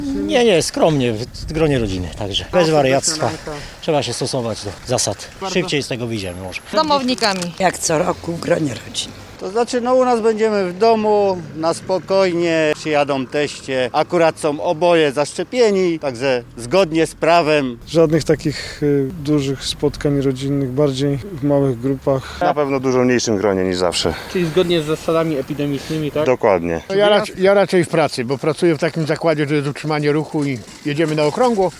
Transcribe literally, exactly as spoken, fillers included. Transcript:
Nie, nie, skromnie, w gronie rodziny, także bez wariactwa. Trzeba się stosować do zasad. Szybciej z tego wyjdziemy może. Domownikami. Jak co roku w gronie rodziny. To znaczy, no u nas będziemy w domu, na spokojnie, przyjadą teście, akurat są oboje zaszczepieni, także zgodnie z prawem. Żadnych takich y, dużych spotkań rodzinnych, bardziej w małych grupach. Na pewno dużo mniejszym gronie niż zawsze. Czyli zgodnie z zasadami epidemicznymi, tak? Dokładnie. Ja, rac- ja raczej w pracy, bo pracuję w takim zakładzie, że jest utrzymanie ruchu i jedziemy na okrągło.